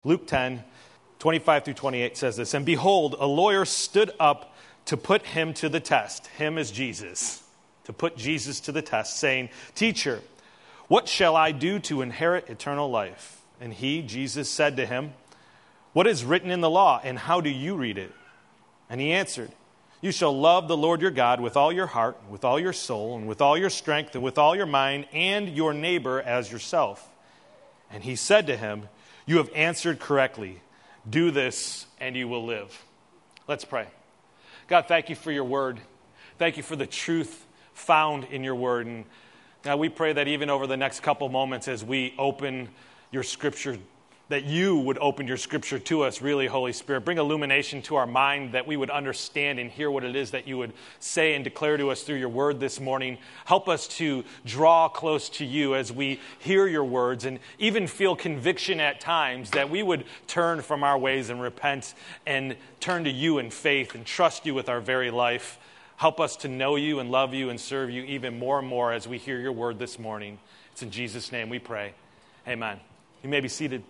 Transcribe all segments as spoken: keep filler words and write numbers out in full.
Luke ten, twenty-five through twenty-eight says this, "And behold, a lawyer stood up to put him to the test." Him is Jesus. To put Jesus to the test, saying, "Teacher, what shall I do to inherit eternal life?" And he, Jesus, said to him, "What is written in the law, and how do you read it?" And he answered, "You shall love the Lord your God with all your heart, with all your soul, and with all your strength, and with all your mind, and your neighbor as yourself." And he said to him, "You have answered correctly. Do this, and you will live." Let's pray. God, thank you for your word. Thank you for the truth found in your word. And now we pray that even over the next couple moments as we open your scripture, that you would open your scripture to us, really, Holy Spirit. Bring illumination to our mind that we would understand and hear what it is that you would say and declare to us through your word this morning. Help us to draw close to you as we hear your words and even feel conviction at times that we would turn from our ways and repent and turn to you in faith and trust you with our very life. Help us to know you and love you and serve you even more and more as we hear your word this morning. It's in Jesus' name we pray. Amen. You may be seated.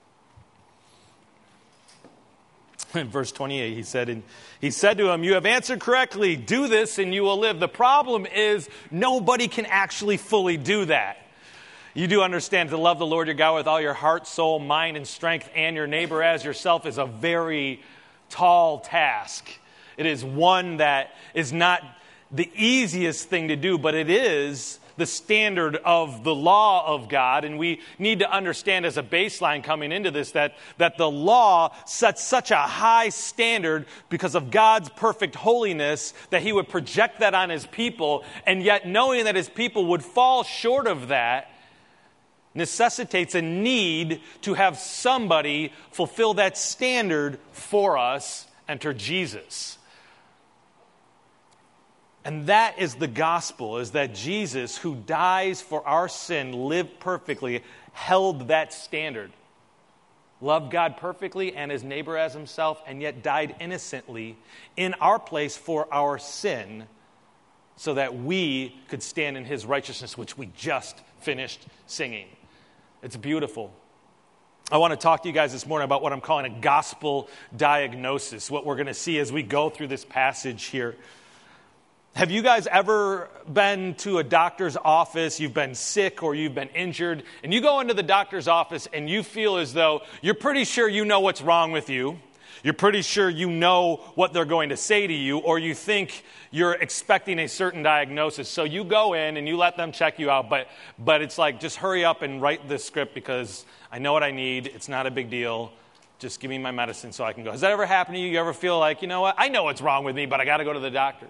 In verse twenty-eight, he said, and he said to him, "You have answered correctly. Do this and you will live." The problem is nobody can actually fully do that. You do understand to love the Lord your God with all your heart, soul, mind, and strength, and your neighbor as yourself is a very tall task. It is one that is not the easiest thing to do, but it is the standard of the law of God. And we need to understand as a baseline coming into this that, that the law sets such a high standard because of God's perfect holiness that he would project that on his people. And yet knowing that his people would fall short of that necessitates a need to have somebody fulfill that standard for us. Enter Jesus. And that is the gospel, is that Jesus, who dies for our sin, lived perfectly, held that standard. Loved God perfectly and his neighbor as himself, and yet died innocently in our place for our sin so that we could stand in his righteousness, which we just finished singing. It's beautiful. I want to talk to you guys this morning about what I'm calling a gospel diagnosis, what we're going to see as we go through this passage here. Have you guys ever been to a doctor's office, you've been sick or you've been injured, and you go into the doctor's office and you feel as though you're pretty sure you know what's wrong with you, you're pretty sure you know what they're going to say to you, or you think you're expecting a certain diagnosis. So you go in and you let them check you out, but but it's like, just hurry up and write this script because I know what I need, it's not a big deal. Just give me my medicine so I can go. Has that ever happened to you? You ever feel like, you know what, I know what's wrong with me, but I got to go to the doctor?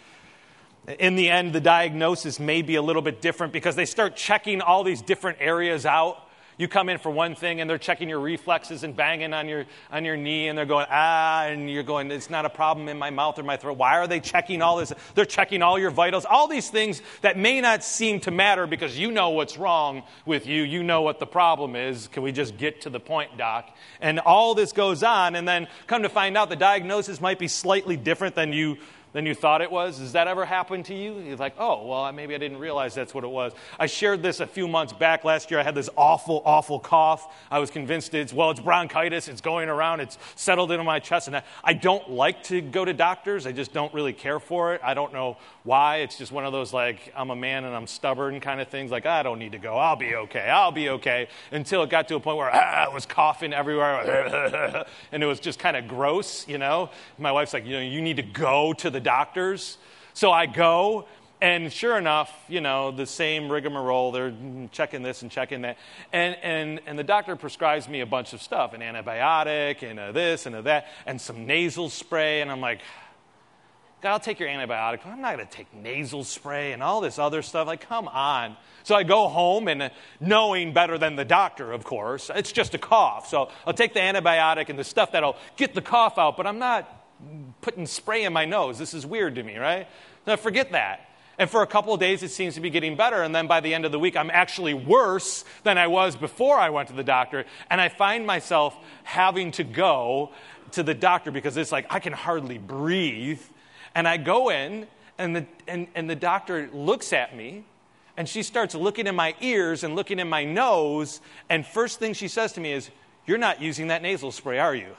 In the end, the diagnosis may be a little bit different because they start checking all these different areas out. You come in for one thing and they're checking your reflexes and banging on your on your knee and they're going, ah, and you're going, it's not a problem in my mouth or my throat. Why are they checking all this? They're checking all your vitals, all these things that may not seem to matter because you know what's wrong with you. You know what the problem is. Can we just get to the point, doc? And all this goes on, and then come to find out the diagnosis might be slightly different than you than you thought it was. Has that ever happened to you? You're like, oh, well, maybe I didn't realize that's what it was. I shared this a few months back. Last year I had this awful, awful cough. I was convinced it's, well, it's bronchitis. It's going around. It's settled into my chest. And I, I don't like to go to doctors. I just don't really care for it. I don't know why. It's just one of those, like, I'm a man and I'm stubborn kind of things. Like, I don't need to go. I'll be okay. I'll be okay. Until it got to a point where ah, I was coughing everywhere. And it was just kind of gross, you know. My wife's like, you know, you need to go to the doctors. So I go, and sure enough, you know, the same rigmarole. They're checking this and checking that. And and and the doctor prescribes me a bunch of stuff, an antibiotic and a this and a that, and some nasal spray. And I'm like, God, I'll take your antibiotic, but I'm not going to take nasal spray and all this other stuff. Like, come on. So I go home, and knowing better than the doctor, of course, it's just a cough. So I'll take the antibiotic and the stuff that'll get the cough out, but I'm not putting spray in my nose. This is weird to me, right? Now forget that. And for a couple of days, it seems to be getting better. And then by the end of the week, I'm actually worse than I was before I went to the doctor. And I find myself having to go to the doctor because it's like, I can hardly breathe. And I go in, and the and, and the doctor looks at me, and she starts looking in my ears and looking in my nose. And first thing she says to me is, You're not using that nasal spray, are you?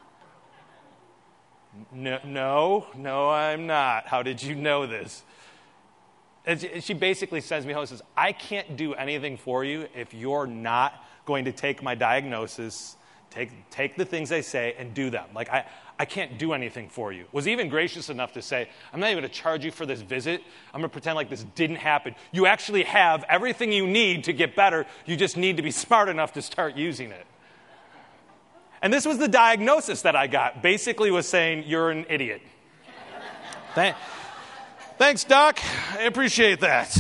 No, no, no, I'm not. How did you know this? And she basically sends me home and says, I can't do anything for you if you're not going to take my diagnosis, take take the things I say, and do them. Like, I, I can't do anything for you. Was even gracious enough to say, I'm not even going to charge you for this visit. I'm going to pretend like this didn't happen. You actually have everything you need to get better. You just need to be smart enough to start using it. And this was the diagnosis that I got. Basically was saying, you're an idiot. Thank, thanks, Doc. I appreciate that.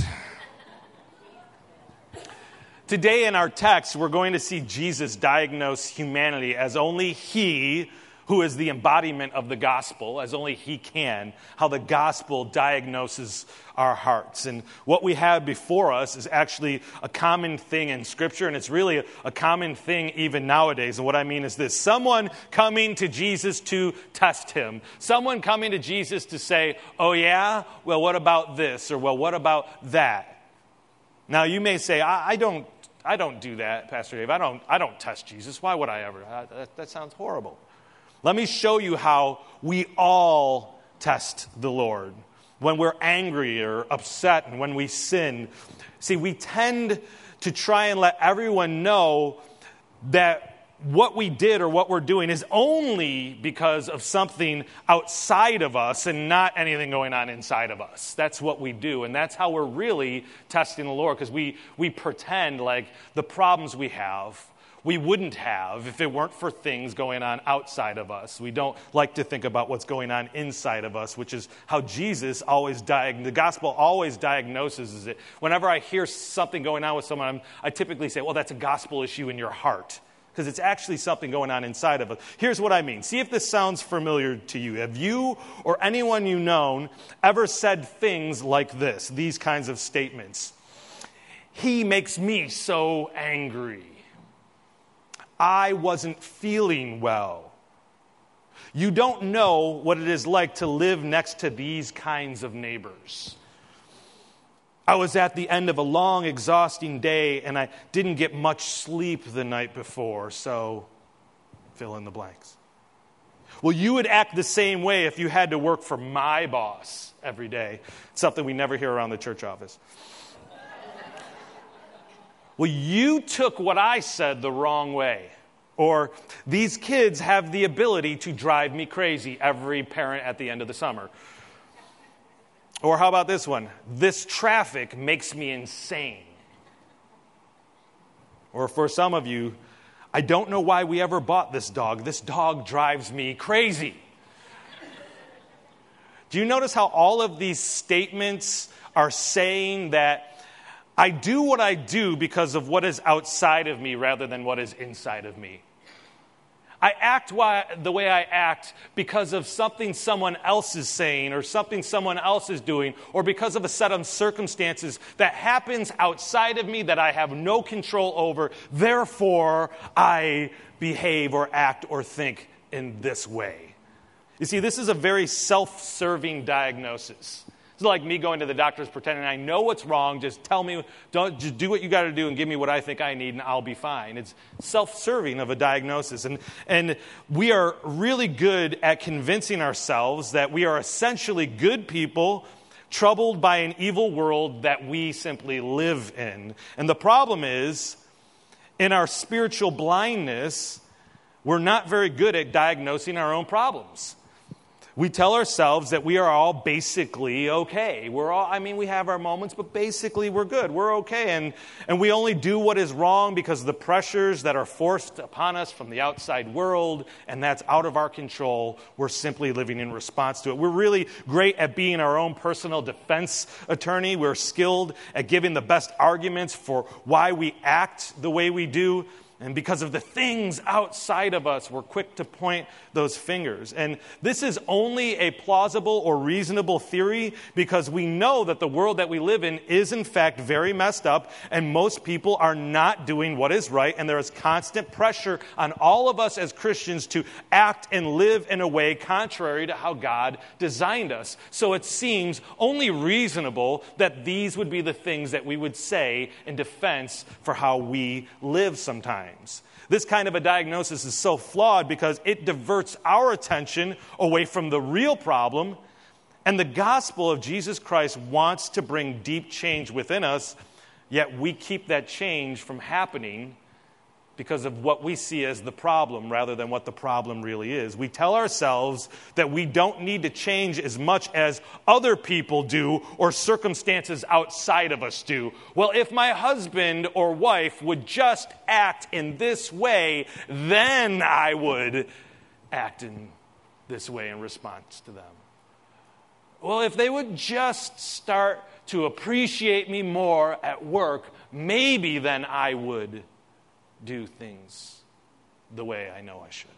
Today in our text, we're going to see Jesus diagnose humanity as only he, who is the embodiment of the gospel, as only he can, how the gospel diagnoses our hearts. And what we have before us is actually a common thing in Scripture, and it's really a, a common thing even nowadays. And what I mean is this: someone coming to Jesus to test him. Someone coming to Jesus to say, oh yeah? Well, what about this? Or, well, what about that? Now, you may say, I, I don't I don't do that, Pastor Dave. I don't, I don't test Jesus. Why would I ever? That, that sounds horrible. Let me show you how we all test the Lord. When we're angry or upset and when we sin. See, we tend to try and let everyone know that what we did or what we're doing is only because of something outside of us and not anything going on inside of us. That's what we do. And that's how we're really testing the Lord, because we, we pretend like the problems we have we wouldn't have if it weren't for things going on outside of us. We don't like to think about what's going on inside of us, which is how Jesus always diag- the gospel always diagnoses it. Whenever I hear something going on with someone, I'm, I typically say, well, that's a gospel issue in your heart, because it's actually something going on inside of us. Here's what I mean. See if this sounds familiar to you. Have you or anyone you known ever said things like this, these kinds of statements? He makes me so angry. I wasn't feeling well. You don't know what it is like to live next to these kinds of neighbors. I was at the end of a long, exhausting day, and I didn't get much sleep the night before, so fill in the blanks. Well, you would act the same way if you had to work for my boss every day. It's something we never hear around the church office. Well, you took what I said the wrong way. Or, these kids have the ability to drive me crazy, every parent at the end of the summer. Or how about this one? This traffic makes me insane. Or for some of you, I don't know why we ever bought this dog. This dog drives me crazy. Do you notice how all of these statements are saying that I do what I do because of what is outside of me rather than what is inside of me? I act why, the way I act because of something someone else is saying or something someone else is doing, or because of a set of circumstances that happens outside of me that I have no control over. Therefore, I behave or act or think in this way. You see, this is a very self-serving diagnosis. It's like me going to the doctors pretending I know what's wrong. Just tell me, don't just do what you got to do and give me what I think I need and I'll be fine. It's self-serving of a diagnosis. And, and we are really good at convincing ourselves that we are essentially good people troubled by an evil world that we simply live in. And the problem is, in our spiritual blindness, we're not very good at diagnosing our own problems. We tell ourselves that we are all basically okay. We're all, I mean, we have our moments, but basically we're good. We're okay. And, and we only do what is wrong because of the pressures that are forced upon us from the outside world, and that's out of our control. We're simply living in response to it. We're really great at being our own personal defense attorney. We're skilled at giving the best arguments for why we act the way we do. And because of the things outside of us, we're quick to point those fingers. And this is only a plausible or reasonable theory because we know that the world that we live in is in fact very messed up, and most people are not doing what is right, and there is constant pressure on all of us as Christians to act and live in a way contrary to how God designed us. So it seems only reasonable that these would be the things that we would say in defense for how we live sometimes. times. This kind of a diagnosis is so flawed because it diverts our attention away from the real problem. And the gospel of Jesus Christ wants to bring deep change within us, yet we keep that change from happening because of what we see as the problem rather than what the problem really is. We tell ourselves that we don't need to change as much as other people do or circumstances outside of us do. Well, if my husband or wife would just act in this way, then I would act in this way in response to them. Well, if they would just start to appreciate me more at work, maybe then I would do things the way I know I should.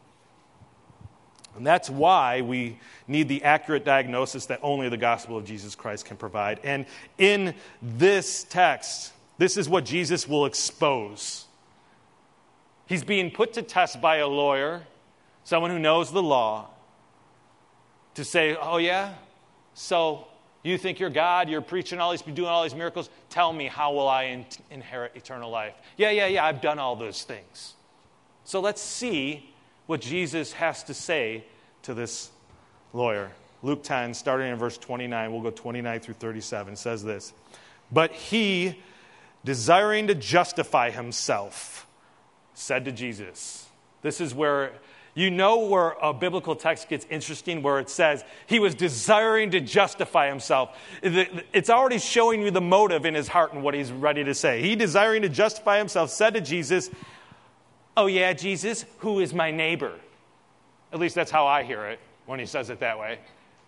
And that's why we need the accurate diagnosis that only the gospel of Jesus Christ can provide. And in this text, this is what Jesus will expose. He's being put to test by a lawyer, someone who knows the law, to say, oh yeah, so you think you're God, you're preaching all these, doing all these miracles, tell me, how will I in- inherit eternal life? Yeah, yeah, yeah, I've done all those things. So let's see what Jesus has to say to this lawyer. Luke ten, starting in verse twenty-nine, we'll go twenty-nine through thirty-seven, says this. But he, desiring to justify himself, said to Jesus. This is where, you know where a biblical text gets interesting, where it says he was desiring to justify himself. It's already showing you the motive in his heart and what he's ready to say. He, desiring to justify himself, said to Jesus, oh yeah, Jesus, who is my neighbor? At least that's how I hear it when he says it that way.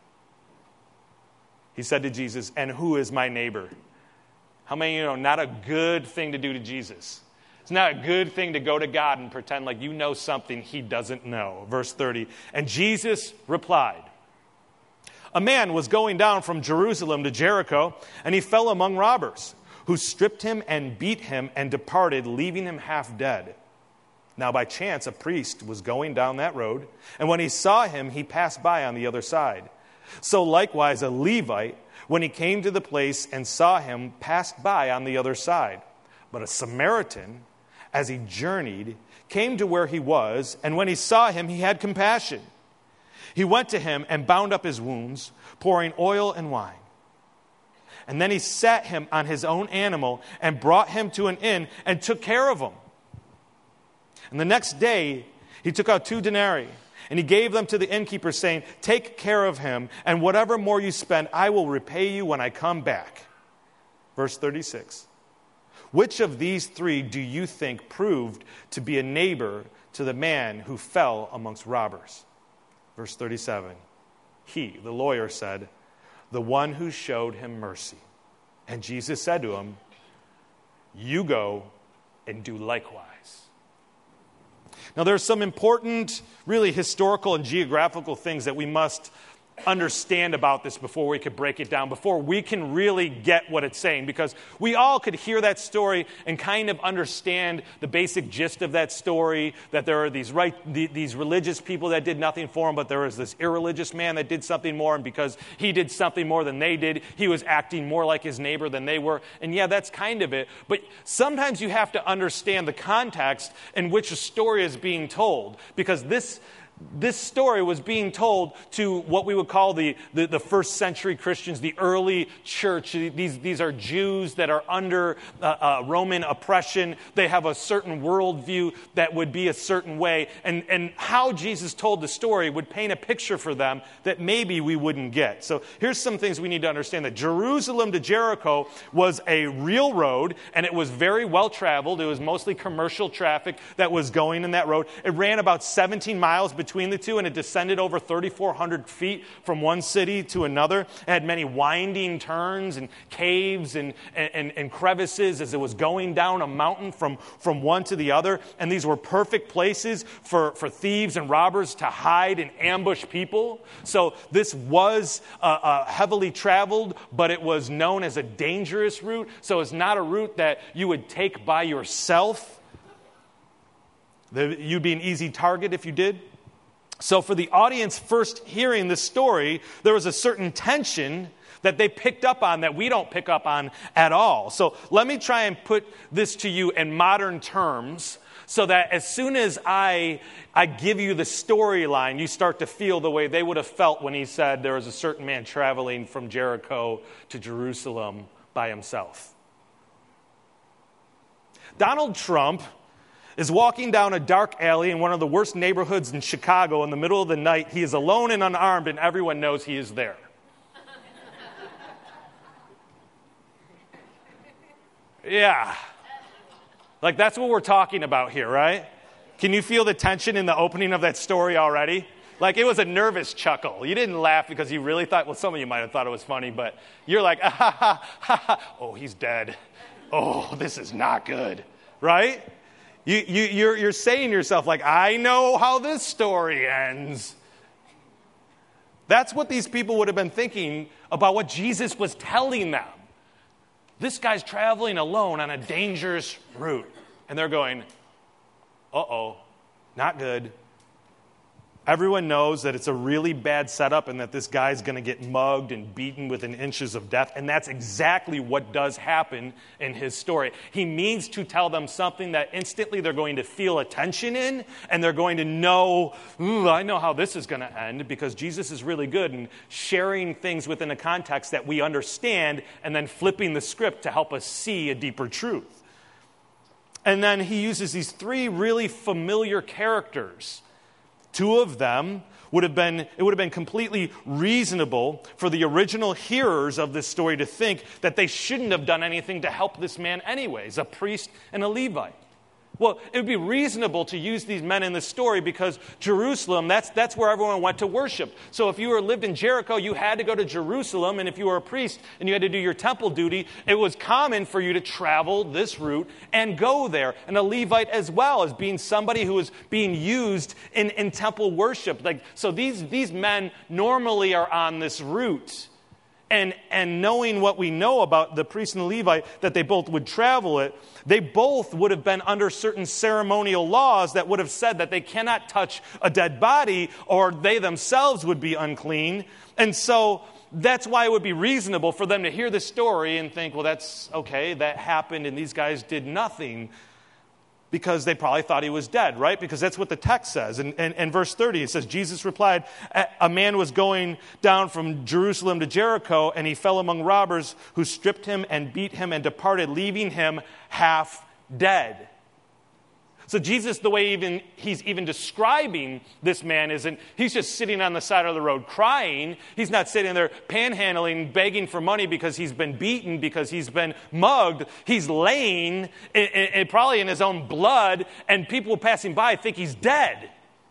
He said to Jesus, and who is my neighbor? How many of you know not a good thing to do to Jesus? It's not a good thing to go to God and pretend like you know something he doesn't know. Verse thirty, and Jesus replied, a man was going down from Jerusalem to Jericho, and he fell among robbers, who stripped him and beat him and departed, leaving him half dead. Now by chance a priest was going down that road, and when he saw him, he passed by on the other side. So likewise a Levite, when he came to the place and saw him, passed by on the other side. But a Samaritan, as he journeyed, came to where he was, and when he saw him, he had compassion. He went to him and bound up his wounds, pouring oil and wine. And then he sat him on his own animal and brought him to an inn and took care of him. And the next day he took out two denarii, and he gave them to the innkeeper, saying, take care of him, and whatever more you spend, I will repay you when I come back. Verse thirty-six. Which of these three do you think proved to be a neighbor to the man who fell amongst robbers? Verse thirty-seven. He, the lawyer, said, the one who showed him mercy. And Jesus said to him, you go and do likewise. Now there's some important, really historical and geographical things that we must understand about this before we could break it down, before we can really get what it's saying, because we all could hear that story and kind of understand the basic gist of that story, that there are these right these religious people that did nothing for him, but there was this irreligious man that did something more, and because he did something more than they did, he was acting more like his neighbor than they were. And yeah, that's kind of it, but sometimes you have to understand the context in which a story is being told, because this This story was being told to what we would call the, the, the first century Christians, the early church. These, these are Jews that are under uh, uh, Roman oppression. They have a certain worldview that would be a certain way. And, and how Jesus told the story would paint a picture for them that maybe we wouldn't get. So here's some things we need to understand. That Jerusalem to Jericho was a real road, and it was very well traveled. It was mostly commercial traffic that was going in that road. It ran about seventeen miles between between the two, and it descended over thirty-four hundred feet from one city to another. It had many winding turns and caves and, and, and crevices as it was going down a mountain from, from one to the other. And these were perfect places for, for thieves and robbers to hide and ambush people. So this was uh, uh, heavily traveled, but it was known as a dangerous route. So it's not a route that you would take by yourself. You'd be an easy target if you did. So for the audience first hearing this story, there was a certain tension that they picked up on that we don't pick up on at all. So let me try and put this to you in modern terms So that as soon as I, I give you the storyline, you start to feel the way they would have felt when he said there was a certain man traveling from Jericho to Jerusalem by himself. Donald Trump is walking down a dark alley in one of the worst neighborhoods in Chicago in the middle of the night. He is alone and unarmed, and everyone knows he is there. Yeah. Like, that's what we're talking about here, right? Can you feel the tension in the opening of that story already? Like, it was a nervous chuckle. You didn't laugh because you really thought, well, some of you might have thought it was funny, but you're like, ah, ha, ha, ha, ha. Oh, he's dead. Oh, this is not good, right? You, you, you're, you're saying to yourself, like, I know how this story ends. That's what these people would have been thinking about what Jesus was telling them. This guy's traveling alone on a dangerous route. And they're going, uh-oh, not good. Everyone knows that it's a really bad setup and that this guy's going to get mugged and beaten within inches of death. And that's exactly what does happen in his story. He means to tell them something that instantly they're going to feel a tension in, and they're going to know, ooh, I know how this is going to end, because Jesus is really good in sharing things within a context that we understand and then flipping the script to help us see a deeper truth. And then he uses these three really familiar characters. Two of them would have been, it would have been completely reasonable for the original hearers of this story to think that they shouldn't have done anything to help this man anyways, a priest and a Levite. Well, it would be reasonable to use these men in this story because Jerusalem, that's, that's where everyone went to worship. So if you were lived in Jericho, you had to go to Jerusalem, and if you were a priest and you had to do your temple duty, it was common for you to travel this route and go there. And a Levite as well as being somebody who was being used in, in temple worship. Like, so these, these men normally are on this route. And, and knowing what we know about the priest and the Levite, that they both would travel it, they both would have been under certain ceremonial laws that would have said that they cannot touch a dead body or they themselves would be unclean. And so that's why it would be reasonable for them to hear the story and think, well, that's okay, that happened and these guys did nothing, because they probably thought he was dead, right? Because that's what the text says. And in, in, in verse thirty, it says, Jesus replied, a man was going down from Jerusalem to Jericho, and he fell among robbers who stripped him and beat him and departed, leaving him half dead. So Jesus, the way even he's even describing this man isn't, he's just sitting on the side of the road crying. He's not sitting there panhandling, begging for money because he's been beaten, because he's been mugged. He's laying, in, in, probably in his own blood, and people passing by think he's dead.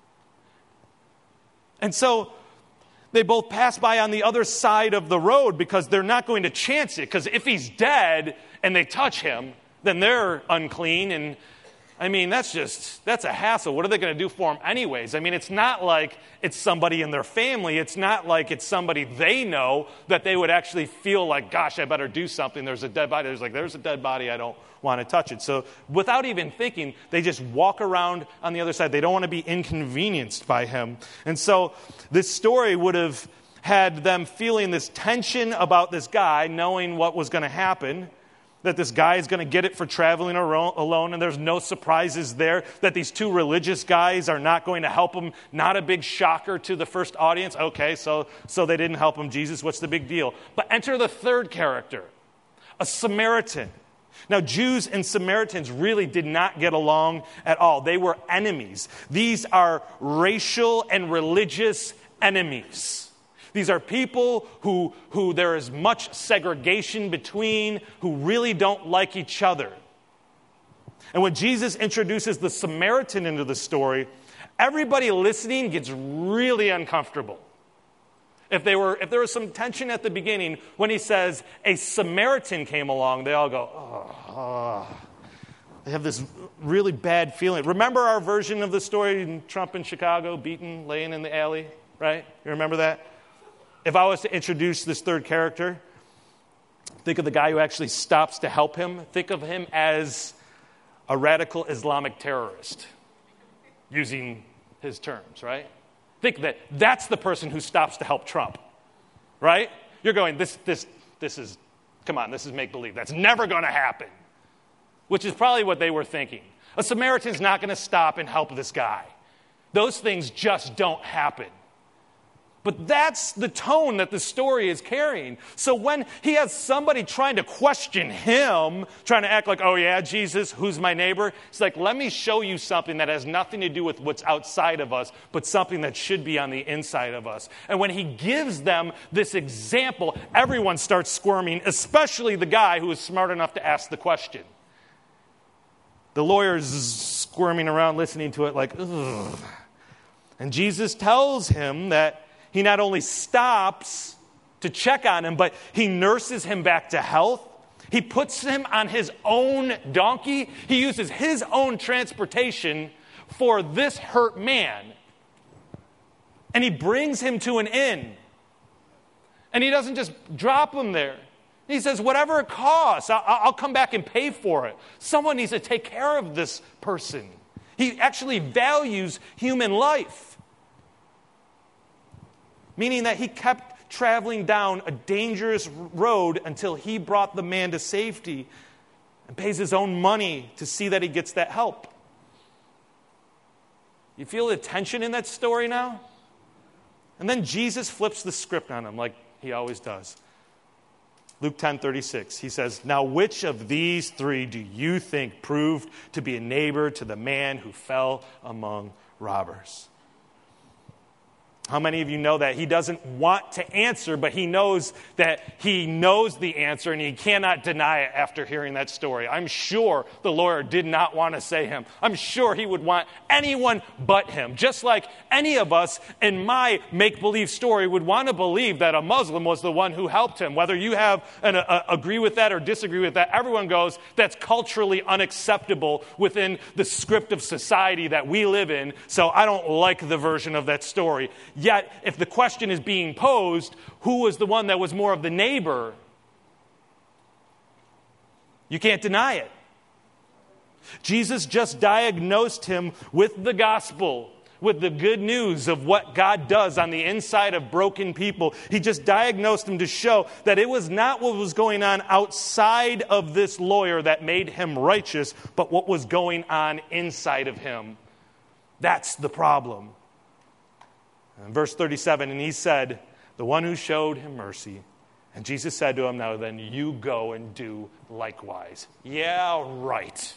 And so they both pass by on the other side of the road because they're not going to chance it. Because if he's dead and they touch him, then they're unclean, and I mean, that's just, that's a hassle. What are they going to do for him anyways? I mean, it's not like it's somebody in their family. It's not like it's somebody they know that they would actually feel like, gosh, I better do something. There's a dead body. There's like, there's a dead body. I don't want to touch it. So without even thinking, they just walk around on the other side. They don't want to be inconvenienced by him. And so this story would have had them feeling this tension about this guy, knowing what was going to happen, that this guy is going to get it for traveling alone, and there's no surprises there, that these two religious guys are not going to help him. Not a big shocker to the first audience. Okay, so, so they didn't help him. Jesus, what's the big deal? But enter the third character, a Samaritan. Now, Jews and Samaritans really did not get along at all. They were enemies. These are racial and religious enemies. These are people who, who there is much segregation between, who really don't like each other. And when Jesus introduces the Samaritan into the story, everybody listening gets really uncomfortable. If, they were, if there was some tension at the beginning, when he says a Samaritan came along, they all go, oh, oh. They have this really bad feeling. Remember our version of the story in Trump in Chicago, beaten, laying in the alley, right? You remember that? If I was to introduce this third character, think of the guy who actually stops to help him. Think of him as a radical Islamic terrorist, using his terms, right? Think that that's the person who stops to help Trump, right? You're going, this, this, this is, come on, this is make-believe. That's never going to happen, which is probably what they were thinking. A Samaritan's not going to stop and help this guy. Those things just don't happen. But that's the tone that the story is carrying. So when he has somebody trying to question him, trying to act like, oh yeah, Jesus, who's my neighbor? It's like, let me show you something that has nothing to do with what's outside of us, but something that should be on the inside of us. And when he gives them this example, everyone starts squirming, especially the guy who is smart enough to ask the question. The lawyer's squirming around listening to it like, ugh. And Jesus tells him that he not only stops to check on him, but he nurses him back to health. He puts him on his own donkey. He uses his own transportation for this hurt man. And he brings him to an inn. And he doesn't just drop him there. He says, whatever it costs, I'll, I'll come back and pay for it. Someone needs to take care of this person. He actually values human life. Meaning that he kept traveling down a dangerous road until he brought the man to safety and pays his own money to see that he gets that help. You feel the tension in that story now? And then Jesus flips the script on him like he always does. Luke ten thirty-six, he says, now which of these three do you think proved to be a neighbor to the man who fell among robbers? How many of you know that he doesn't want to answer, but he knows that he knows the answer and he cannot deny it after hearing that story? I'm sure the lawyer did not want to say him. I'm sure he would want anyone but him. Just like any of us in my make-believe story would want to believe that a Muslim was the one who helped him. Whether you have an a, agree with that or disagree with that, everyone goes, that's culturally unacceptable within the script of society that we live in, so I don't like the version of that story. Yet, if the question is being posed, who was the one that was more of the neighbor? You can't deny it. Jesus just diagnosed him with the gospel, with the good news of what God does on the inside of broken people. He just diagnosed him to show that it was not what was going on outside of this lawyer that made him righteous, but what was going on inside of him. That's the problem. In verse thirty-seven, and he said, the one who showed him mercy. And Jesus said to him, now then you go and do likewise. Yeah, right.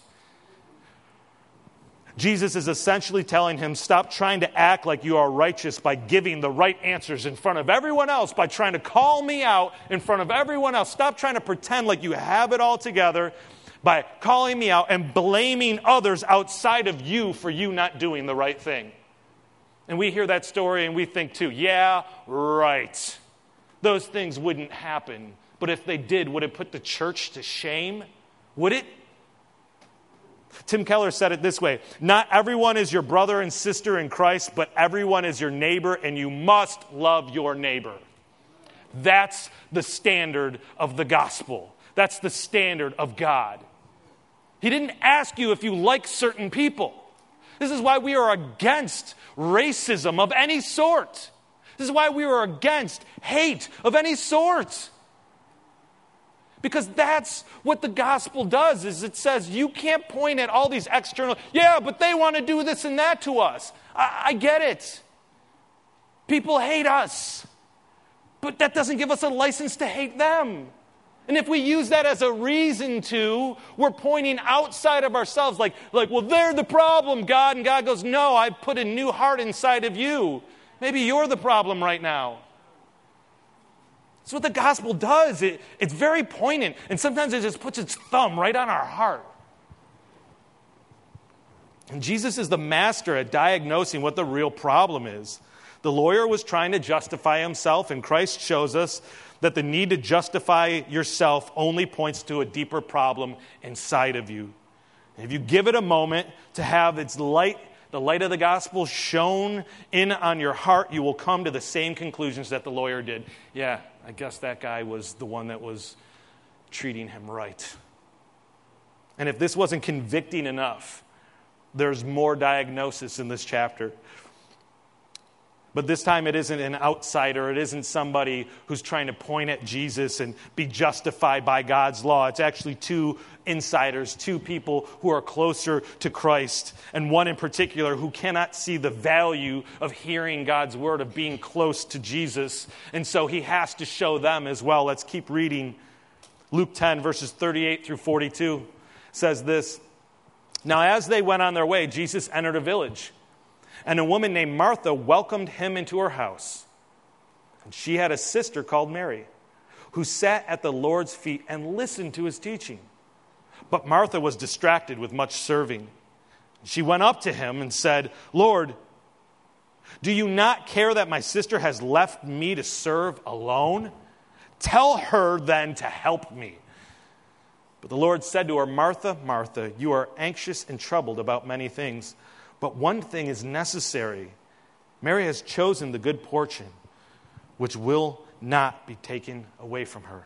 Jesus is essentially telling him, stop trying to act like you are righteous by giving the right answers in front of everyone else, by trying to call me out in front of everyone else. Stop trying to pretend like you have it all together by calling me out and blaming others outside of you for you not doing the right thing. And we hear that story and we think too, yeah, right. Those things wouldn't happen. But if they did, would it put the church to shame? Would it? Tim Keller said it this way, not everyone is your brother and sister in Christ, but everyone is your neighbor, and you must love your neighbor. That's the standard of the gospel. That's the standard of God. He didn't ask you if you like certain people. This is why we are against racism of any sort. This is why we are against hate of any sort. Because that's what the gospel does, is it says you can't point at all these external, yeah, but they want to do this and that to us. I, I get it. People hate us. But that doesn't give us a license to hate them. And if we use that as a reason to, we're pointing outside of ourselves like, like, well, they're the problem, God. And God goes, no, I put a new heart inside of you. Maybe you're the problem right now. That's what the gospel does. It, it's very poignant. And sometimes it just puts its thumb right on our heart. And Jesus is the master at diagnosing what the real problem is. The lawyer was trying to justify himself, and Christ shows us that the need to justify yourself only points to a deeper problem inside of you. And if you give it a moment to have its light, the light of the gospel shone in on your heart, you will come to the same conclusions that the lawyer did. Yeah, I guess that guy was the one that was treating him right. And if this wasn't convicting enough, there's more diagnosis in this chapter. But this time it isn't an outsider. It isn't somebody who's trying to point at Jesus and be justified by God's law. It's actually two insiders, two people who are closer to Christ, and one in particular who cannot see the value of hearing God's word, of being close to Jesus. And so he has to show them as well. Let's keep reading. Luke ten, verses thirty-eight through forty-two says this. Now as they went on their way, Jesus entered a village. And a woman named Martha welcomed him into her house. And she had a sister called Mary, who sat at the Lord's feet and listened to his teaching. But Martha was distracted with much serving. She went up to him and said, Lord, do you not care that my sister has left me to serve alone? Tell her then to help me. But the Lord said to her, Martha, Martha, you are anxious and troubled about many things. But one thing is necessary. Mary has chosen the good portion, which will not be taken away from her.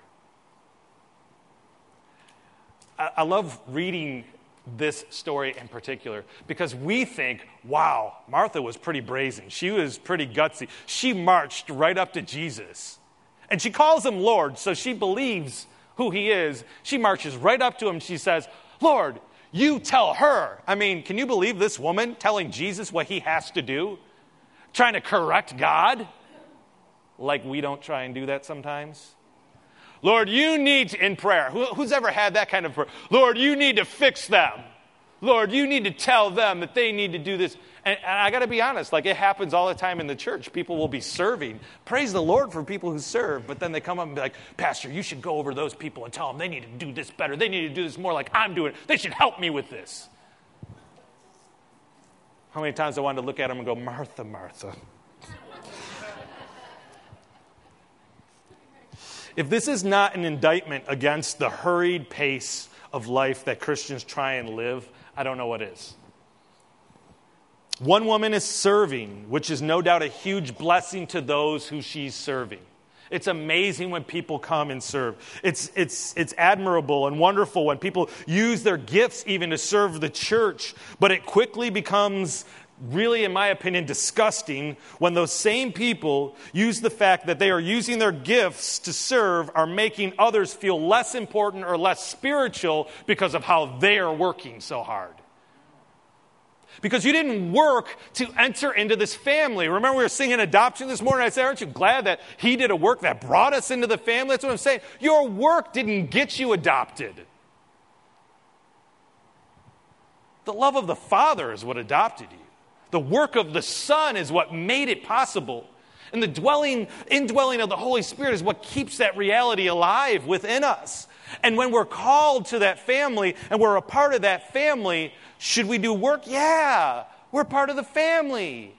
I, I love reading this story in particular because we think, wow, Martha was pretty brazen. She was pretty gutsy. She marched right up to Jesus. And she calls him Lord, so she believes who he is. She marches right up to him. She says, Lord, you tell her. I mean, can you believe this woman telling Jesus what he has to do? Trying to correct God? Like we don't try and do that sometimes. Lord, you need to, in prayer. Who, who's ever had that kind of prayer? Lord, you need to fix them. Lord, you need to tell them that they need to do this. And, and I got to be honest, like it happens all the time in the church. People will be serving. Praise the Lord for people who serve. But then they come up and be like, Pastor, you should go over those people and tell them they need to do this better. They need to do this more like I'm doing it. They should help me with this. How many times I wanted to look at them and go, Martha, Martha. If this is not an indictment against the hurried pace of life that Christians try and live, I don't know what is. One woman is serving, which is no doubt a huge blessing to those who she's serving. It's amazing when people come and serve. It's, it's, it's admirable and wonderful when people use their gifts even to serve the church. But it quickly becomes really, in my opinion, disgusting when those same people use the fact that they are using their gifts to serve are making others feel less important or less spiritual because of how they are working so hard. Because you didn't work to enter into this family. Remember we were singing adoption this morning? I said, aren't you glad that he did a work that brought us into the family? That's what I'm saying. Your work didn't get you adopted. The love of the Father is what adopted you. The work of the Son is what made it possible. And the dwelling, indwelling of the Holy Spirit is what keeps that reality alive within us. And when we're called to that family and we're a part of that family, should we do work? Yeah, we're part of the family.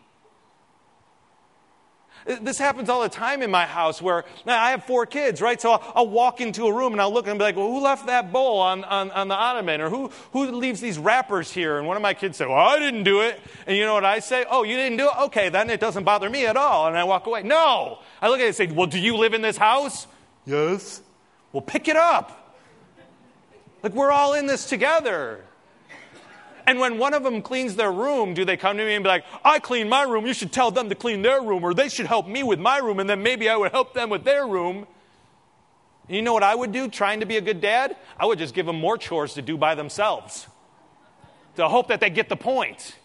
This happens all the time in my house where I have four kids, right? So I'll, I'll walk into a room and I'll look and be like, well, who left that bowl on, on, on the ottoman? Or who, who leaves these wrappers here? And one of my kids said, well, I didn't do it. And you know what I say? Oh, you didn't do it? Okay, then it doesn't bother me at all. And I walk away. No. I look at it and say, well, do you live in this house? Yes. Well, pick it up. Like we're all in this together. And when one of them cleans their room, do they come to me and be like, I clean my room, you should tell them to clean their room, or they should help me with my room, and then maybe I would help them with their room. And you know what I would do, trying to be a good dad? I would just give them more chores to do by themselves, to hope that they get the point.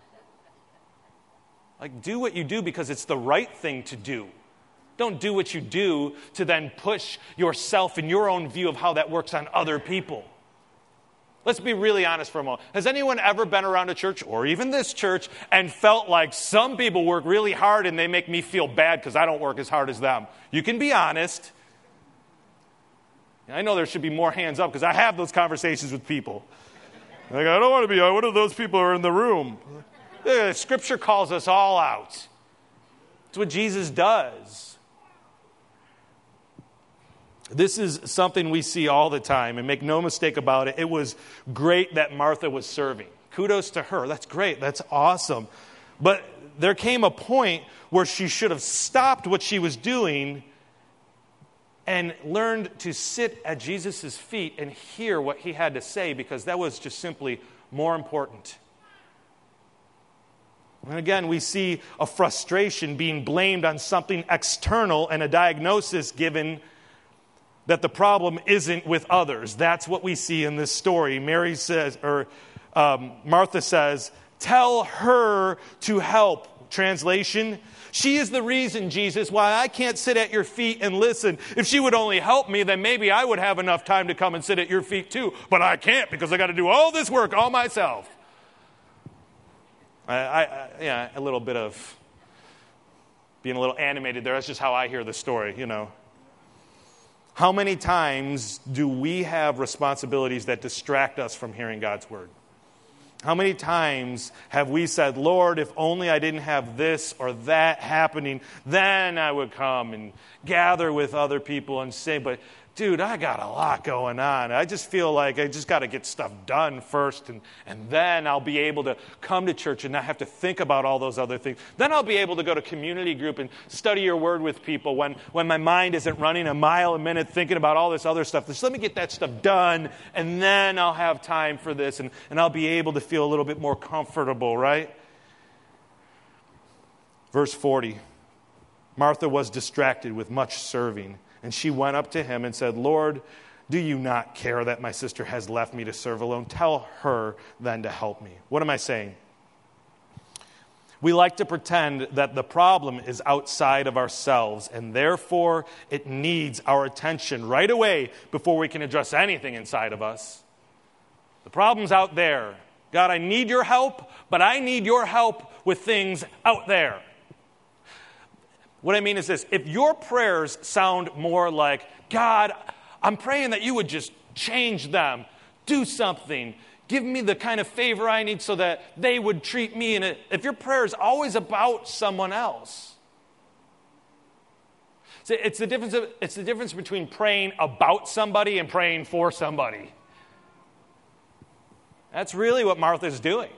Like, do what you do because it's the right thing to do. Don't do what you do to then push yourself and your own view of how that works on other people. Let's be really honest for a moment. Has anyone ever been around a church, or even this church, and felt like some people work really hard and they make me feel bad because I don't work as hard as them? You can be honest. I know there should be more hands up because I have those conversations with people. Like, I don't want to be, what if those people are in the room? Yeah, Scripture calls us all out. It's what Jesus does. This is something we see all the time, and make no mistake about it. It was great that Martha was serving. Kudos to her. That's great. That's awesome. But there came a point where she should have stopped what she was doing and learned to sit at Jesus' feet and hear what he had to say, because that was just simply more important. And again, we see a frustration being blamed on something external and a diagnosis given that the problem isn't with others. That's what we see in this story. Mary says, or um, Martha says, tell her to help. Translation, she is the reason, Jesus, why I can't sit at your feet and listen. If she would only help me, then maybe I would have enough time to come and sit at your feet too. But I can't because I got to do all this work all myself. I, I, yeah, a little bit of being a little animated there. That's just how I hear the story, you know. How many times do we have responsibilities that distract us from hearing God's word? How many times have we said, Lord, if only I didn't have this or that happening, then I would come and gather with other people and say, but dude, I got a lot going on. I just feel like I just got to get stuff done first, and, and then I'll be able to come to church and not have to think about all those other things. Then I'll be able to go to community group and study your word with people when, when my mind isn't running a mile a minute thinking about all this other stuff. Just let me get that stuff done, and then I'll have time for this, and, and I'll be able to feel a little bit more comfortable, right? Verse forty, Martha was distracted with much serving. And she went up to him and said, Lord, do you not care that my sister has left me to serve alone? Tell her then to help me. What am I saying? We like to pretend that the problem is outside of ourselves, and therefore it needs our attention right away before we can address anything inside of us. The problem's out there. God, I need your help, but I need your help with things out there. What I mean is this: if your prayers sound more like, God, I'm praying that you would just change them, do something, give me the kind of favor I need so that they would treat me, and if your prayer is always about someone else, it's the difference of, it's the difference between praying about somebody and praying for somebody. That's really what Martha's doing.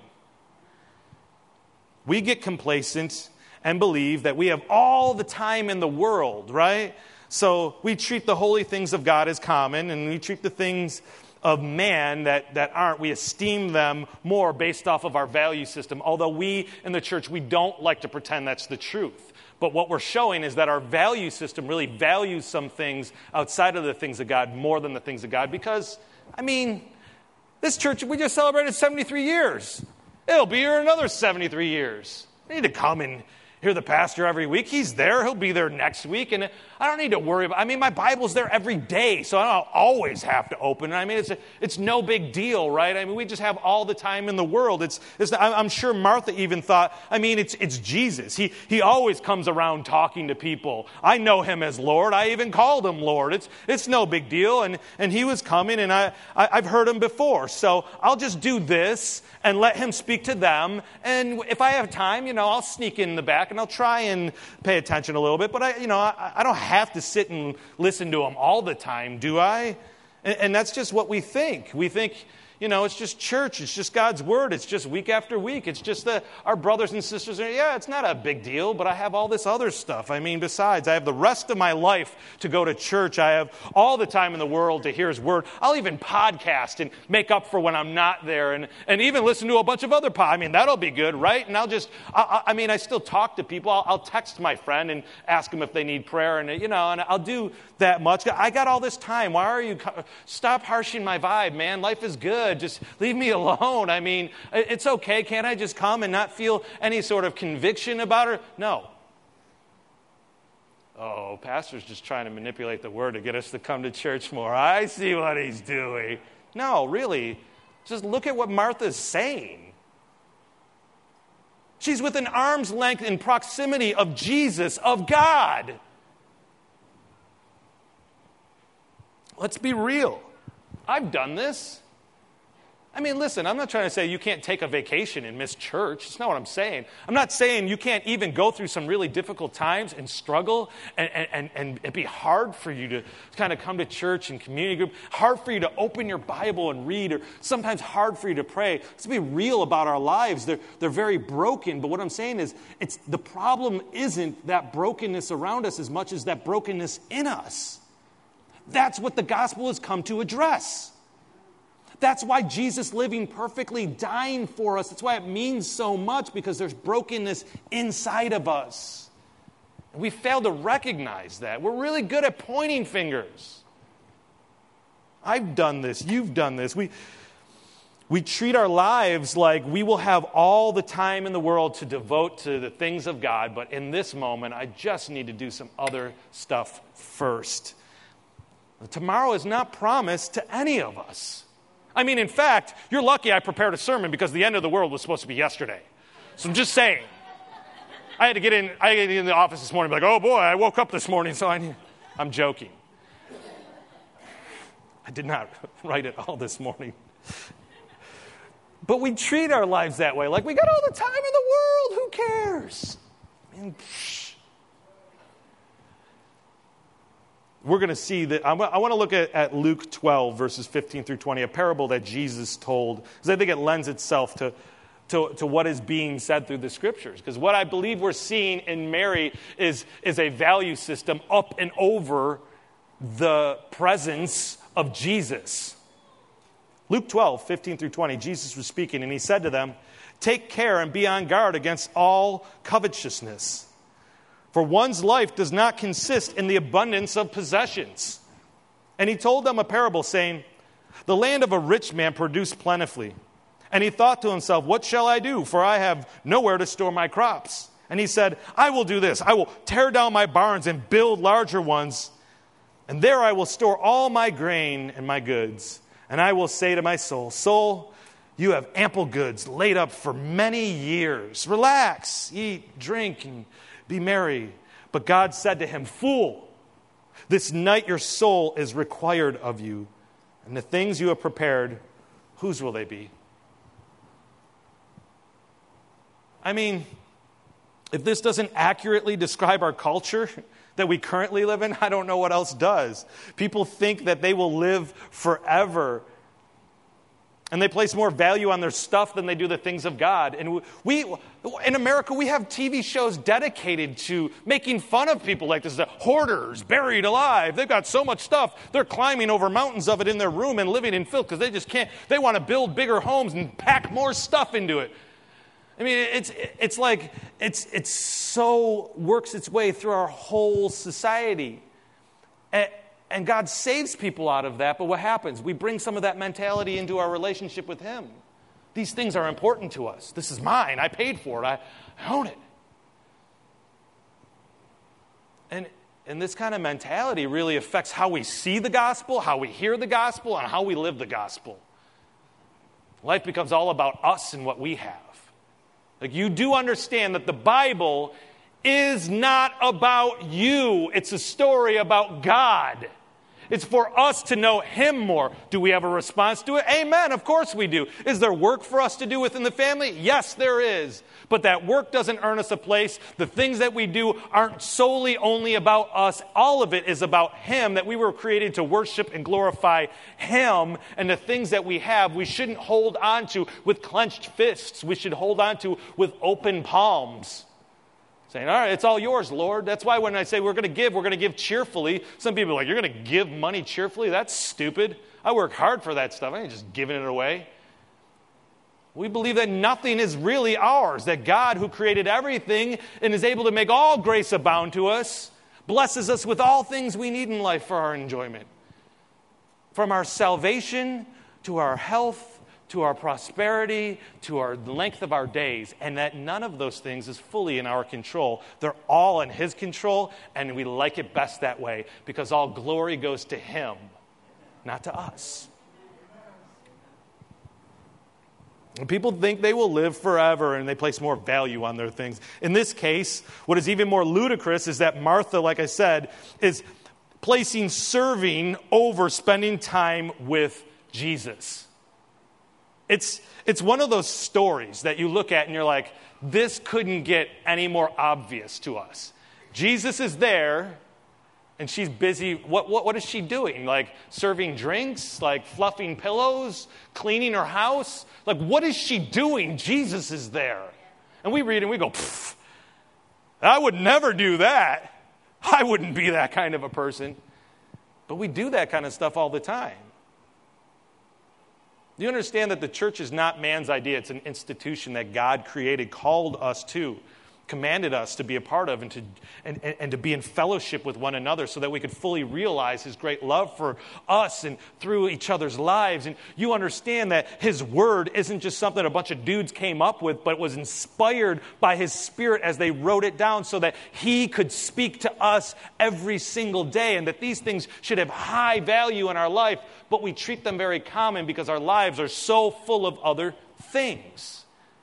We get complacent and believe that we have all the time in the world, right? So we treat the holy things of God as common, and we treat the things of man that, that aren't. We esteem them more based off of our value system, although we in the church, we don't like to pretend that's the truth. But what we're showing is that our value system really values some things outside of the things of God more than the things of God, because, I mean, this church, we just celebrated seventy-three years. It'll be here another seventy-three years. We need to come and hear the pastor every week. He's there. He'll be there next week. And I don't need to worry about, I mean, my Bible's there every day, so I don't always have to open it. I mean, it's a, it's no big deal, right? I mean, we just have all the time in the world. It's, it's I'm sure Martha even thought, I mean, it's it's Jesus. He he always comes around talking to people. I know him as Lord. I even called him Lord. It's it's no big deal. And and he was coming, and I, I I've heard him before. So I'll just do this and let him speak to them. And if I have time, you know, I'll sneak in the back and I'll try and pay attention a little bit. But I, you know, I, I don't have to sit and listen to him all the time, do I? And, and that's just what we think. We think, you know, it's just church. It's just God's word. It's just week after week. It's just that our brothers and sisters are, yeah, it's not a big deal, but I have all this other stuff. I mean, besides, I have the rest of my life to go to church. I have all the time in the world to hear his word. I'll even podcast and make up for when I'm not there, and, and even listen to a bunch of other podcasts. I mean, that'll be good, right? And I'll just, I, I mean, I still talk to people. I'll, I'll text my friend and ask them if they need prayer, and, you know, and I'll do that much. I got all this time. Why are you, stop harshing my vibe, man. Life is good. Just leave me alone. I mean, it's okay. Can't I just come and not feel any sort of conviction about it? No. Oh, pastor's just trying to manipulate the word to get us to come to church more. I see what he's doing. No, really. Just look at what Martha's saying. She's within arm's length in proximity of Jesus, of God. Let's be real. I've done this. I mean, listen, I'm not trying to say you can't take a vacation and miss church. That's not what I'm saying. I'm not saying you can't even go through some really difficult times and struggle and, and, and it'd be hard for you to kind of come to church and community group, hard for you to open your Bible and read, or sometimes hard for you to pray. Let's be real about our lives. They're, they're very broken, but what I'm saying is it's the problem isn't that brokenness around us as much as that brokenness in us. That's what the gospel has come to address. That's why Jesus living perfectly, dying for us, that's why it means so much, because there's brokenness inside of us. And we fail to recognize that. We're really good at pointing fingers. I've done this. You've done this. We, we treat our lives like we will have all the time in the world to devote to the things of God, but in this moment, I just need to do some other stuff first. Tomorrow is not promised to any of us. I mean, in fact, you're lucky I prepared a sermon because the end of the world was supposed to be yesterday. So I'm just saying. I had to get in, I had to get in the office this morning and be like, oh boy, I woke up this morning, so I need... I'm joking. I did not write it all this morning. But we treat our lives that way. Like, we got all the time in the world. Who cares? I mean, psh. We're going to see that. I want to look at, at Luke twelve, verses fifteen through twenty, a parable that Jesus told, because I think it lends itself to, to, to what is being said through the Scriptures. Because what I believe we're seeing in Mary is, is a value system up and over the presence of Jesus. Luke twelve, fifteen through twenty, Jesus was speaking, and he said to them, "Take care and be on guard against all covetousness. For one's life does not consist in the abundance of possessions." And he told them a parable, saying, "The land of a rich man produced plentifully. And he thought to himself, 'What shall I do? For I have nowhere to store my crops.' And he said, 'I will do this. I will tear down my barns and build larger ones. And there I will store all my grain and my goods. And I will say to my soul, soul, you have ample goods laid up for many years. Relax, eat, drink, and be merry.' But God said to him, 'Fool, this night your soul is required of you. And the things you have prepared, whose will they be?'" I mean, if this doesn't accurately describe our culture that we currently live in, I don't know what else does. People think that they will live forever. And they place more value on their stuff than they do the things of God. And we, in America, we have T V shows dedicated to making fun of people like this. The hoarders, buried alive. They've got so much stuff. They're climbing over mountains of it in their room and living in filth because they just can't. They want to build bigger homes and pack more stuff into it. I mean, it's it's like it's it's so works its way through our whole society. And, And God saves people out of that, but what happens? We bring some of that mentality into our relationship with Him. These things are important to us. This is mine. I paid for it. I, I own it. And, and this kind of mentality really affects how we see the gospel, how we hear the gospel, and how we live the gospel. Life becomes all about us and what we have. Like, you do understand that the Bible is not about you. It's a story about God. It's for us to know Him more. Do we have a response to it? Amen. Of course we do. Is there work for us to do within the family? Yes, there is. But that work doesn't earn us a place. The things that we do aren't solely only about us. All of it is about Him, that we were created to worship and glorify Him. And the things that we have, we shouldn't hold on to with clenched fists. We should hold on to with open palms. Saying, all right, it's all yours, Lord. That's why when I say we're going to give, we're going to give cheerfully. Some people are like, you're going to give money cheerfully? That's stupid. I work hard for that stuff. I ain't just giving it away. We believe that nothing is really ours, that God, who created everything and is able to make all grace abound to us, blesses us with all things we need in life for our enjoyment. From our salvation to our health, to our prosperity, to our length of our days, and that none of those things is fully in our control. They're all in His control, and we like it best that way because all glory goes to Him, not to us. And people think they will live forever, and they place more value on their things. In this case, what is even more ludicrous is that Martha, like I said, is placing serving over spending time with Jesus. It's it's one of those stories that you look at and you're like, this couldn't get any more obvious to us. Jesus is there, and she's busy. What, what, what is she doing? Like serving drinks? Like fluffing pillows? Cleaning her house? Like, what is she doing? Jesus is there. And we read and we go, pfft, I would never do that. I wouldn't be that kind of a person. But we do that kind of stuff all the time. Do you understand that the church is not man's idea? It's an institution that God created, called us to, commanded us to be a part of, and to and, and, and to be in fellowship with one another so that we could fully realize his great love for us and through each other's lives. And you understand that his word isn't just something a bunch of dudes came up with, but was inspired by his Spirit as they wrote it down so that he could speak to us every single day, and that these things should have high value in our life, but we treat them very common because our lives are so full of other things.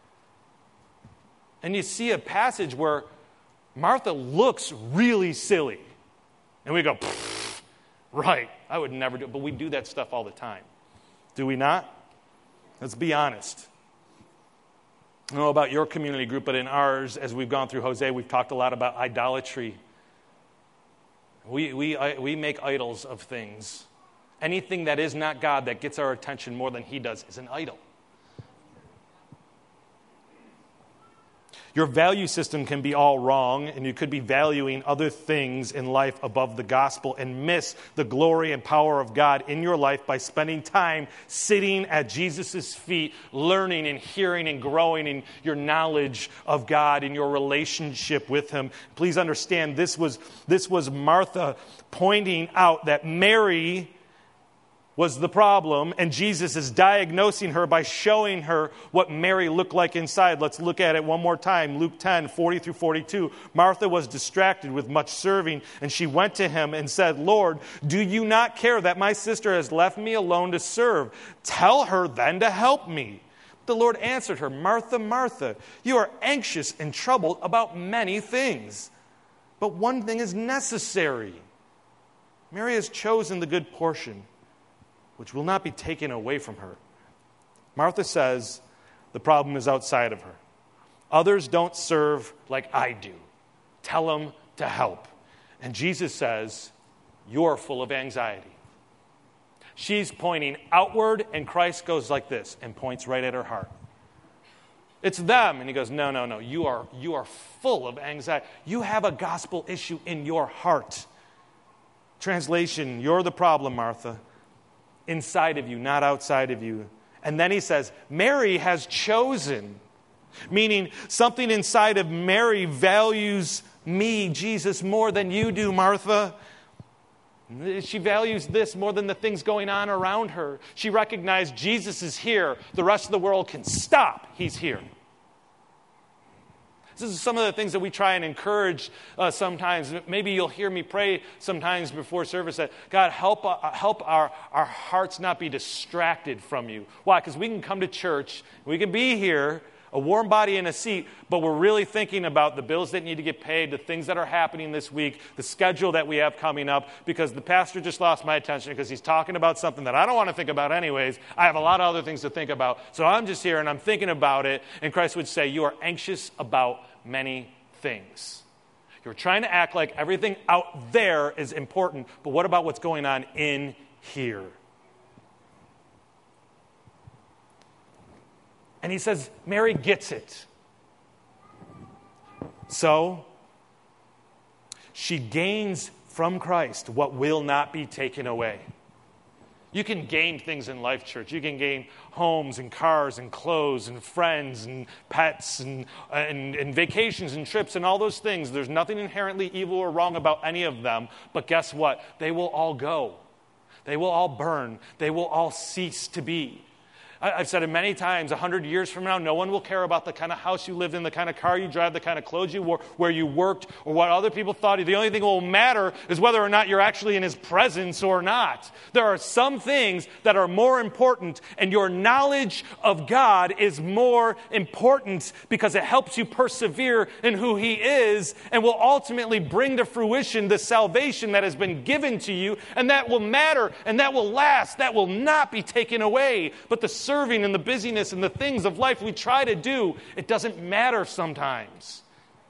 And you see a passage where Martha looks really silly. And we go, right, I would never do it. But we do that stuff all the time. Do we not? Let's be honest. I don't know about your community group, but in ours, as we've gone through Hosea, we've talked a lot about idolatry. We, we, we make idols of things. Anything that is not God that gets our attention more than he does is an idol. Your value system can be all wrong, and you could be valuing other things in life above the gospel and miss the glory and power of God in your life by spending time sitting at Jesus' feet, learning and hearing and growing in your knowledge of God and your relationship with him. Please understand, this was, this was Martha pointing out that Mary was the problem, and Jesus is diagnosing her by showing her what Mary looked like inside. Let's look at it one more time. Luke ten, forty through forty-two. Martha was distracted with much serving, and she went to him and said, Lord, do you not care that my sister has left me alone to serve? Tell her then to help me. The Lord answered her, Martha, Martha, you are anxious and troubled about many things, but one thing is necessary. Mary has chosen the good portion, which will not be taken away from her. Martha says the problem is outside of her. Others don't serve like I do. Tell them to help. And Jesus says, you're full of anxiety. She's pointing outward, and Christ goes like this and points right at her heart. It's them. And he goes, no, no, no. You are, you are full of anxiety. You have a gospel issue in your heart. Translation, you're the problem, Martha. Inside of you, not outside of you. And then he says, Mary has chosen. Meaning something inside of Mary values me, Jesus, more than you do, Martha. She values this more than the things going on around her. She recognized Jesus is here. The rest of the world can stop. He's here. This is some of the things that we try and encourage uh, sometimes. Maybe you'll hear me pray sometimes before service that, God, help, uh, help our, our hearts not be distracted from you. Why? Because we can come to church, we can be here, a warm body in a seat, but we're really thinking about the bills that need to get paid, the things that are happening this week, the schedule that we have coming up, because the pastor just lost my attention because he's talking about something that I don't want to think about anyways. I have a lot of other things to think about. So I'm just here and I'm thinking about it. And Christ would say, you are anxious about many things. You're trying to act like everything out there is important, but what about what's going on in here? And he says, Mary gets it. So, she gains from Christ what will not be taken away. You can gain things in life, church. You can gain homes and cars and clothes and friends and pets and, and, and vacations and trips and all those things. There's nothing inherently evil or wrong about any of them. But guess what? They will all go. They will all burn. They will all cease to be. I've said it many times, a hundred years from now, no one will care about the kind of house you lived in, the kind of car you drive, the kind of clothes you wore, where you worked, or what other people thought. The only thing that will matter is whether or not you're actually in his presence or not. There are some things that are more important, and your knowledge of God is more important because it helps you persevere in who he is and will ultimately bring to fruition the salvation that has been given to you, and that will matter, and that will last. That will not be taken away. But the serving and the busyness and the things of life we try to do, it doesn't matter sometimes.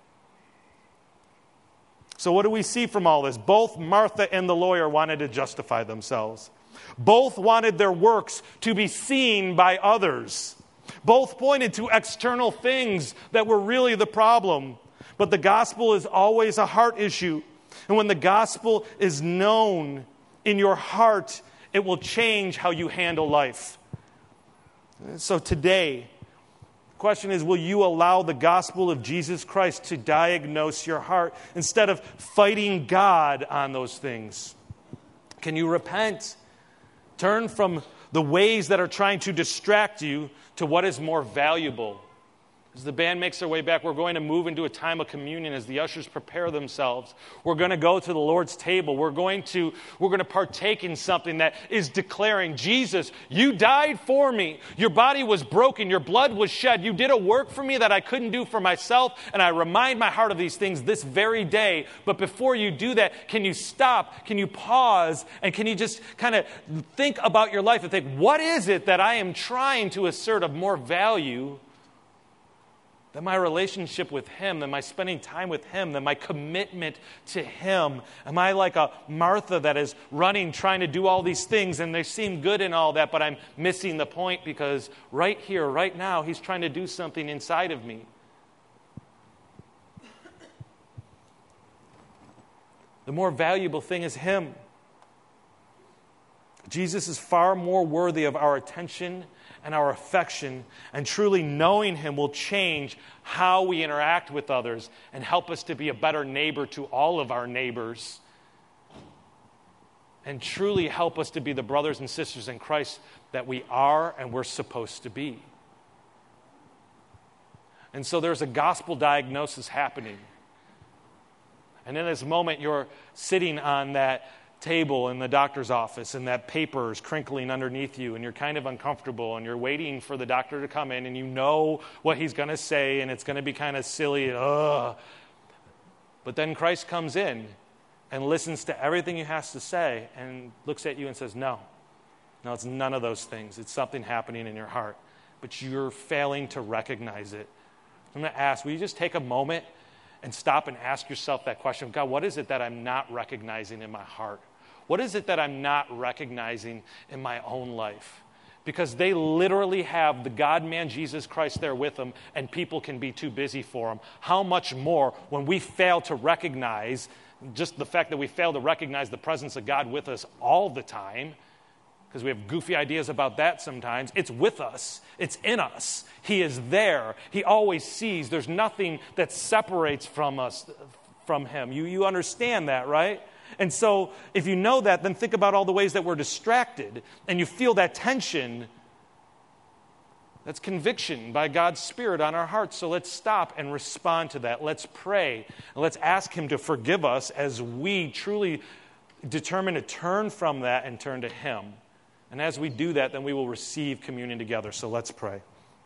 So what do we see from all this? Both Martha and the lawyer wanted to justify themselves. Both wanted their works to be seen by others. Both pointed to external things that were really the problem. But the gospel is always a heart issue. And when the gospel is known in your heart, it will change how you handle life. So today, the question is, will you allow the gospel of Jesus Christ to diagnose your heart instead of fighting God on those things? Can you repent? Turn from the ways that are trying to distract you to what is more valuable. As the band makes their way back, we're going to move into a time of communion as the ushers prepare themselves. We're going to go to the Lord's table. We're going to, we're going to partake in something that is declaring, Jesus, you died for me. Your body was broken. Your blood was shed. You did a work for me that I couldn't do for myself, and I remind my heart of these things this very day. But before you do that, can you stop? Can you pause? And can you just kind of think about your life and think, what is it that I am trying to assert of more value than my relationship with Him, than my spending time with Him, than my commitment to Him? Am I like a Martha that is running, trying to do all these things, and they seem good and all that, but I'm missing the point because right here, right now, He's trying to do something inside of me? The more valuable thing is Him. Jesus is far more worthy of our attention and our affection, and truly knowing Him will change how we interact with others and help us to be a better neighbor to all of our neighbors, and truly help us to be the brothers and sisters in Christ that we are and we're supposed to be. And so there's a gospel diagnosis happening. And in this moment, you're sitting on that table in the doctor's office, and that paper is crinkling underneath you, and you're kind of uncomfortable, and you're waiting for the doctor to come in, and you know what he's going to say, and it's going to be kind of silly. Ugh. But then Christ comes in and listens to everything he has to say and looks at you and says, no, no, it's none of those things. It's something happening in your heart, but you're failing to recognize it. I'm going to ask, will you just take a moment and stop and ask yourself that question? God, what is it that I'm not recognizing in my heart? What is it that I'm not recognizing in my own life? Because they literally have the God-man Jesus Christ there with them, and people can be too busy for Him. How much more when we fail to recognize, just the fact that we fail to recognize the presence of God with us all the time, because we have goofy ideas about that sometimes. It's with us. It's in us. He is there. He always sees. There's nothing that separates from us, from Him. You, you understand that, right? And so if you know that, then think about all the ways that we're distracted, and you feel that tension. That's conviction by God's Spirit on our hearts. So let's stop and respond to that. Let's pray. And let's ask Him to forgive us as we truly determine to turn from that and turn to Him. And as we do that, then we will receive communion together. So let's pray.